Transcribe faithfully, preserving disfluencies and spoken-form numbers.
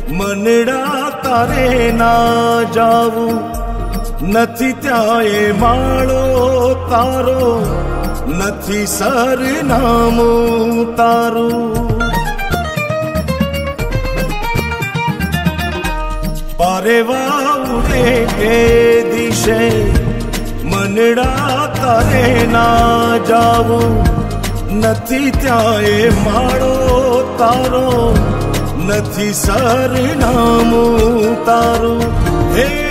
મનડા તારે ના જાવું નથી, ત્યાં એ માળો તારો નથી, સરનામું તારું. પારેવા ઉડે કે દિશે મનડા તારે ના જાવું નથી, ત્યાં એ માળો તારો નથી, સરનામું તારું. હે